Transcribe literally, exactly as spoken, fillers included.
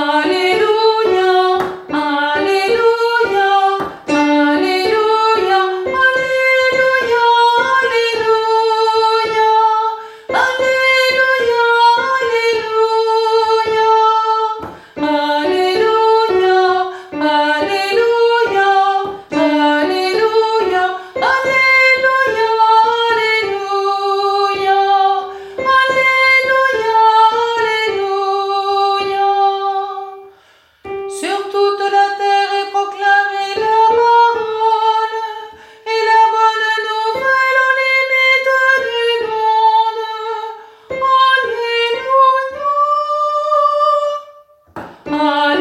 Alléluia, Alléluia, Alléluia, Alléluia, Alléluia, Alléluia, Alléluia, Alléluia, Alléluia, Alléluia, Alléluia, Alléluia, Alléluia. Sur toute la terre est proclamée la parole et la bonne nouvelle aux limites du monde. Alléluia.